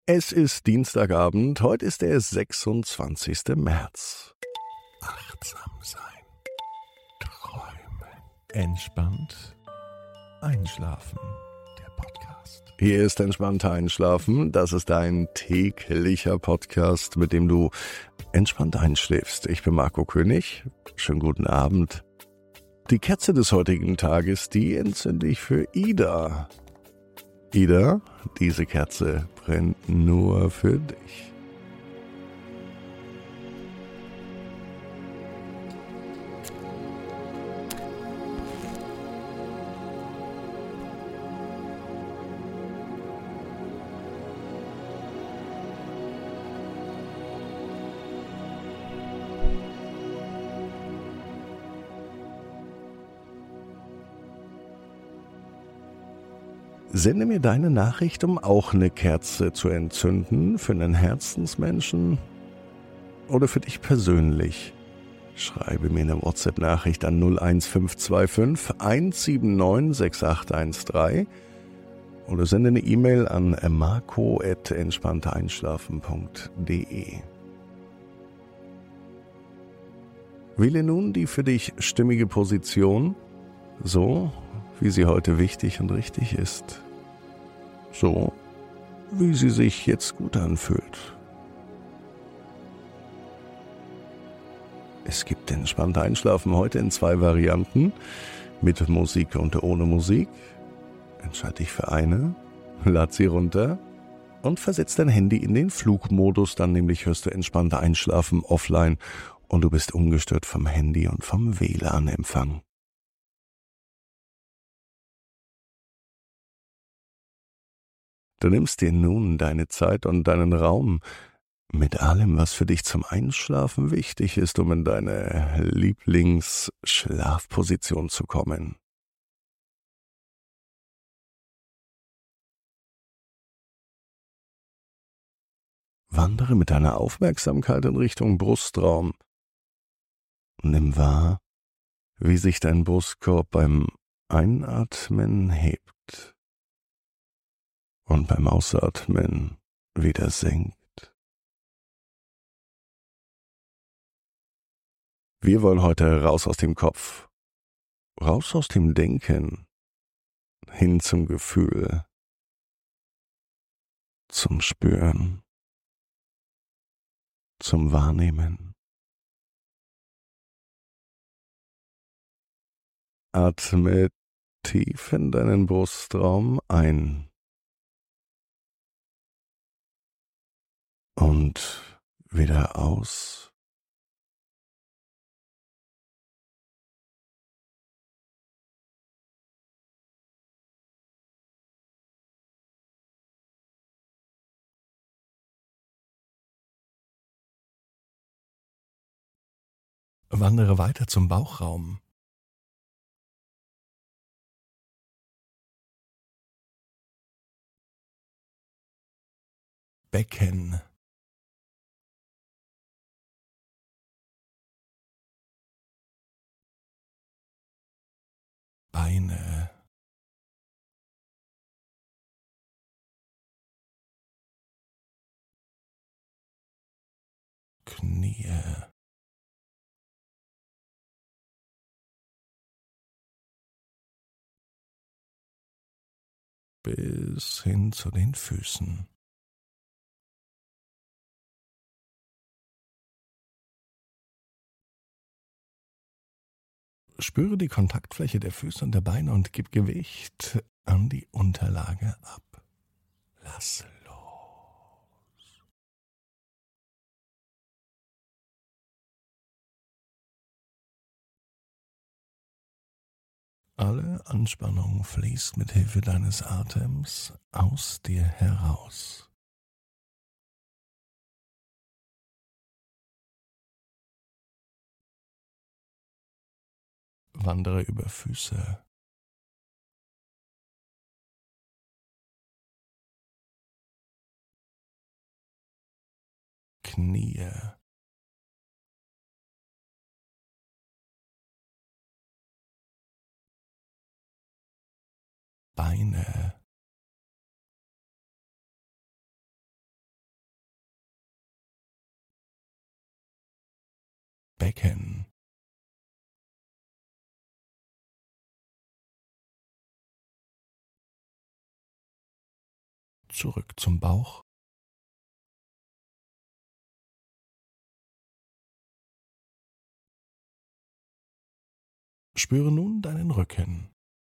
Es ist Dienstagabend, heute ist der 26. März. Achtsam sein, träumen, entspannt einschlafen. Der Podcast. Hier ist Entspannt einschlafen. Das ist ein täglicher Podcast, mit dem du entspannt einschläfst. Ich bin Marco König. Schönen guten Abend. Die Kerze des heutigen Tages, die entzünde ich für Ida. Ida, diese Kerze brennt nur für dich. Sende mir deine Nachricht, um auch eine Kerze zu entzünden, für einen Herzensmenschen oder für dich persönlich. Schreibe mir eine WhatsApp-Nachricht an 01525 179 6813 oder sende eine E-Mail an marco@entspannteinschlafen.de. Wähle nun die für dich stimmige Position, so wie sie heute wichtig und richtig ist. So, wie sie sich jetzt gut anfühlt. Es gibt entspannt Einschlafen heute in 2 Varianten, mit Musik und ohne Musik. Entscheide dich für eine, lad sie runter und versetz dein Handy in den Flugmodus, dann nämlich hörst du entspannt Einschlafen offline und du bist ungestört vom Handy und vom WLAN-Empfang. Du nimmst dir nun deine Zeit und deinen Raum mit allem, was für dich zum Einschlafen wichtig ist, um in deine Lieblingsschlafposition zu kommen. Wandere mit deiner Aufmerksamkeit in Richtung Brustraum. Nimm wahr, wie sich dein Brustkorb beim Einatmen hebt und beim Ausatmen wieder senkt. Wir wollen heute raus aus dem Kopf, raus aus dem Denken, hin zum Gefühl, zum Spüren, zum Wahrnehmen. Atme tief in deinen Brustraum ein und wieder aus. Wandere weiter zum Bauchraum. Becken. Beine. Knie. Bis hin zu den Füßen. Spüre die Kontaktfläche der Füße und der Beine und gib Gewicht an die Unterlage ab. Lass los. Alle Anspannung fließt mit Hilfe deines Atems aus dir heraus. Wandere über Füße, Knie, Beine, zurück zum Bauch. Spüre nun deinen Rücken.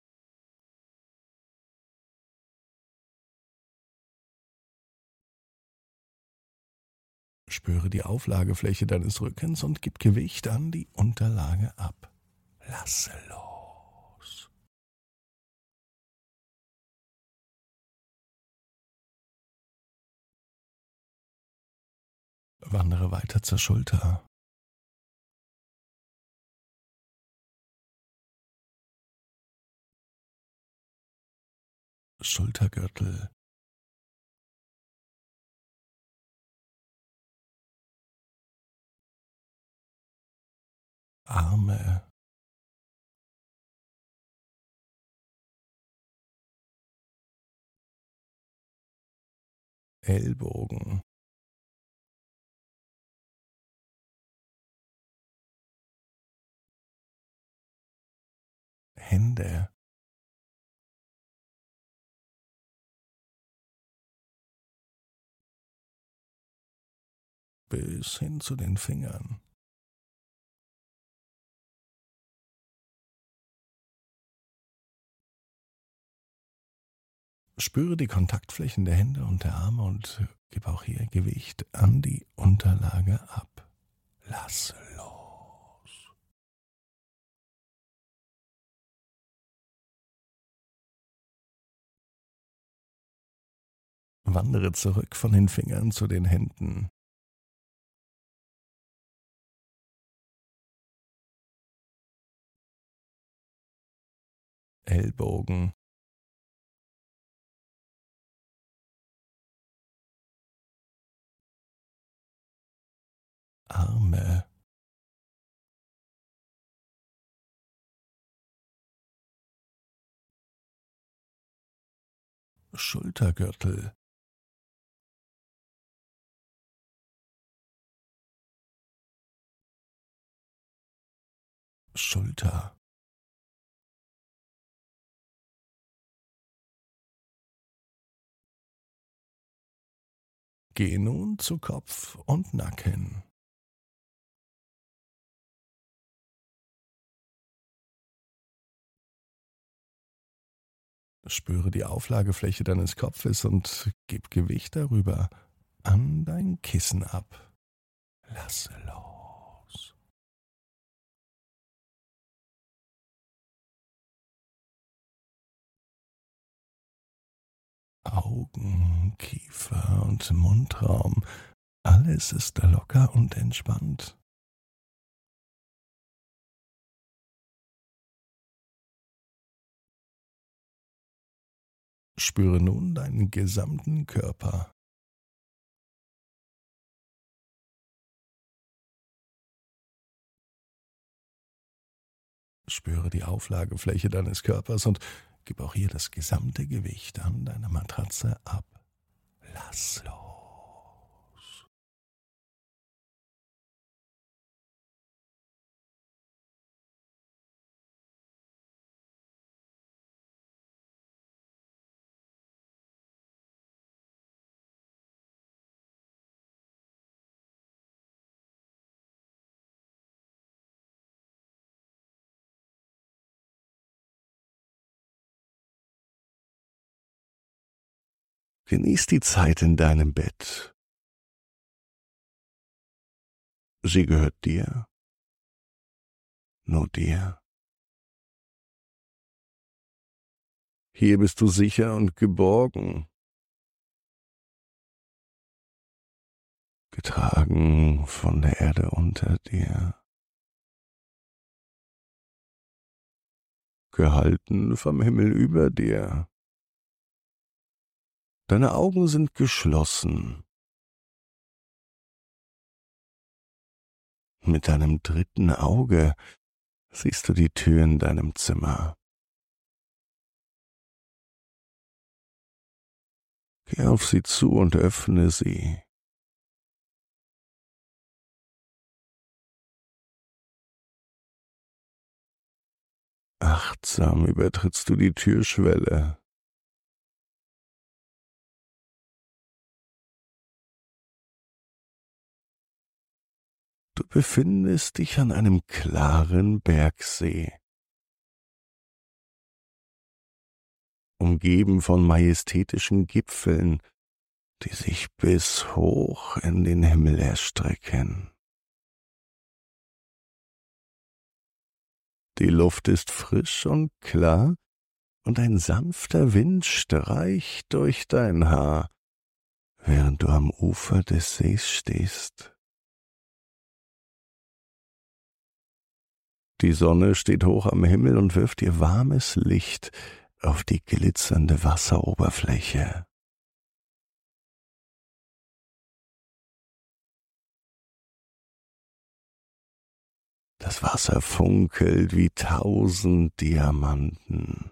Spüre die Auflagefläche deines Rückens und gib Gewicht an die Unterlage ab. Lasse los. Wandere weiter zur Schulter. Schultergürtel. Arme. Ellbogen. Hände. Bis hin zu den Fingern. Spüre die Kontaktflächen der Hände und der Arme und gib auch hier Gewicht an die Unterlage ab. Lasse los. Wandere zurück von den Fingern zu den Händen. Ellbogen. Arme. Schultergürtel. Schulter. Geh nun zu Kopf und Nacken. Spüre die Auflagefläche deines Kopfes und gib Gewicht darüber an dein Kissen ab. Lasse los. Augen, Kiefer und Mundraum, alles ist locker und entspannt. Spüre nun deinen gesamten Körper. Spüre die Auflagefläche deines Körpers und gib auch hier das gesamte Gewicht an deiner Matratze ab. Lass los. Genieß die Zeit in deinem Bett. Sie gehört dir, nur dir. Hier bist du sicher und geborgen, getragen von der Erde unter dir, gehalten vom Himmel über dir. Deine Augen sind geschlossen. Mit deinem dritten Auge siehst du die Tür in deinem Zimmer. Geh auf sie zu und öffne sie. Achtsam übertrittst du die Türschwelle. Du befindest dich an einem klaren Bergsee, umgeben von majestätischen Gipfeln, die sich bis hoch in den Himmel erstrecken. Die Luft ist frisch und klar, und ein sanfter Wind streicht durch dein Haar, während du am Ufer des Sees stehst. Die Sonne steht hoch am Himmel und wirft ihr warmes Licht auf die glitzernde Wasseroberfläche. Das Wasser funkelt wie 1000 Diamanten.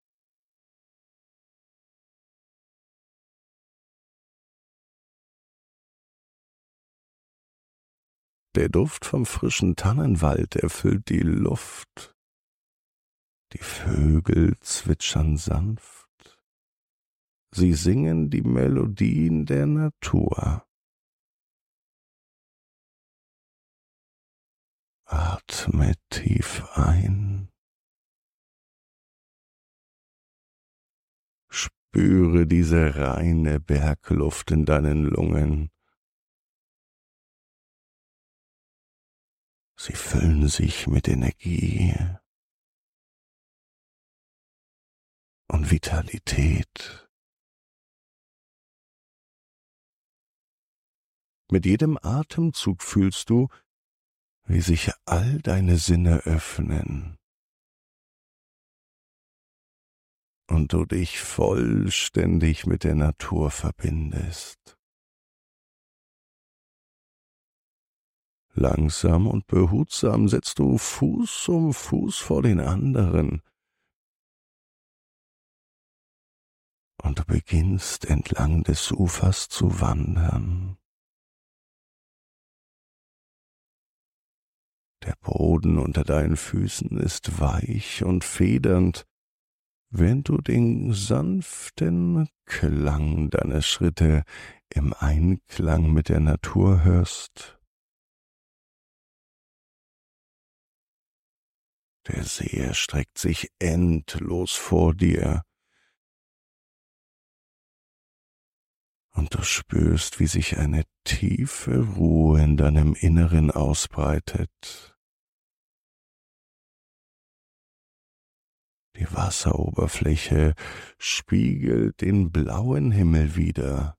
Der Duft vom frischen Tannenwald erfüllt die Luft. Die Vögel zwitschern sanft. Sie singen die Melodien der Natur. Atme tief ein. Spüre diese reine Bergluft in deinen Lungen. Sie füllen sich mit Energie und Vitalität. Mit jedem Atemzug fühlst du, wie sich all deine Sinne öffnen und du dich vollständig mit der Natur verbindest. Langsam und behutsam setzt du Fuß um Fuß vor den anderen und du beginnst entlang des Ufers zu wandern. Der Boden unter deinen Füßen ist weich und federnd, während du den sanften Klang deiner Schritte im Einklang mit der Natur hörst. Der See erstreckt sich endlos vor dir, und du spürst, wie sich eine tiefe Ruhe in deinem Inneren ausbreitet. Die Wasseroberfläche spiegelt den blauen Himmel wider.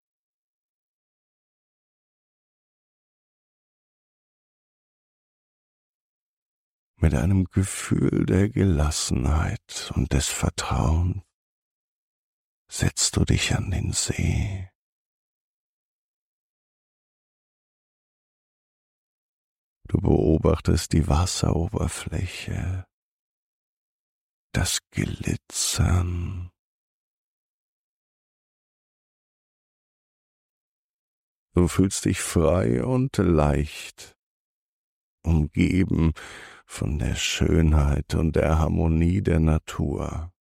Mit einem Gefühl der Gelassenheit und des Vertrauens setzt du dich an den See. Du beobachtest die Wasseroberfläche, das Glitzern. Du fühlst dich frei und leicht, umgeben von der Schönheit und der Harmonie der Natur.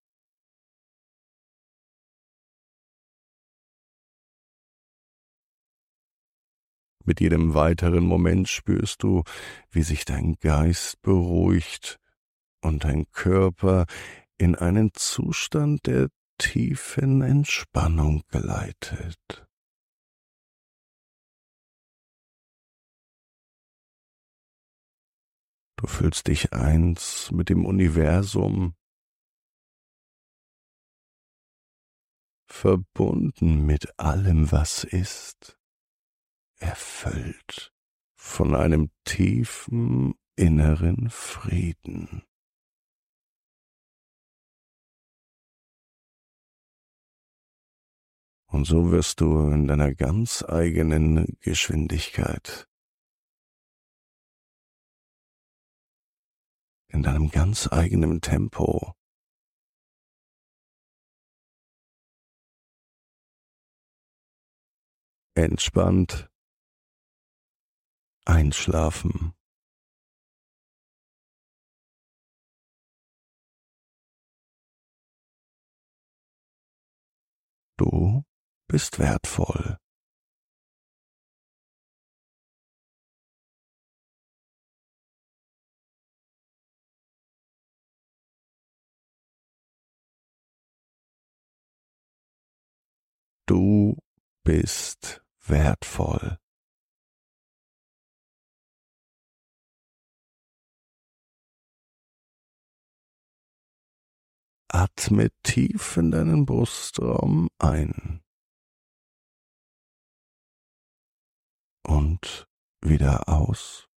Mit jedem weiteren Moment spürst du, wie sich dein Geist beruhigt und dein Körper in einen Zustand der tiefen Entspannung geleitet. Du fühlst dich eins mit dem Universum, verbunden mit allem, was ist, erfüllt von einem tiefen inneren Frieden. Und so wirst du in deiner ganz eigenen Geschwindigkeit, in deinem ganz eigenen Tempo entspannt einschlafen. Du bist wertvoll. bist wertvoll. Atme tief in deinen Brustraum ein und wieder aus.